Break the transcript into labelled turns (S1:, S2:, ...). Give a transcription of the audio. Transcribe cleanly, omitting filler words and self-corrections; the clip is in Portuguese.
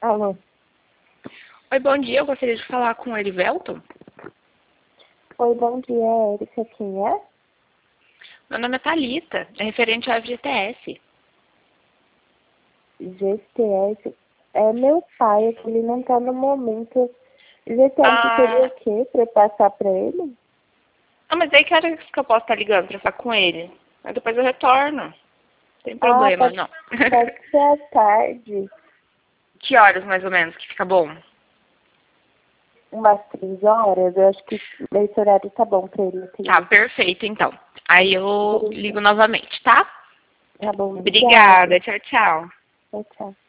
S1: Alô?
S2: Oi, bom dia. Eu gostaria de falar com o Erivelton.
S1: Oi, bom dia, Érica. Quem é?
S2: Meu nome é Thalita, é referente ao FGTS.
S1: GTS. É meu pai, é que ele não tá no momento. GTS seria o
S2: Ah,
S1: quê? Pra eu passar pra ele?
S2: mas aí que horas que eu posso estar ligando pra falar com ele? Aí depois eu retorno. Não tem
S1: Ah,
S2: problema, não.
S1: pode ser à tarde.
S2: Que horas, mais ou menos, que fica bom?
S1: Umas 3 horas. Eu acho que esse horário tá bom pra ele
S2: Tá,
S1: atender.
S2: perfeito, então. Aí eu ligo novamente, tá?
S1: Tá bom, obrigada.
S2: Obrigada. Tchau, tchau.
S1: Tchau, tchau.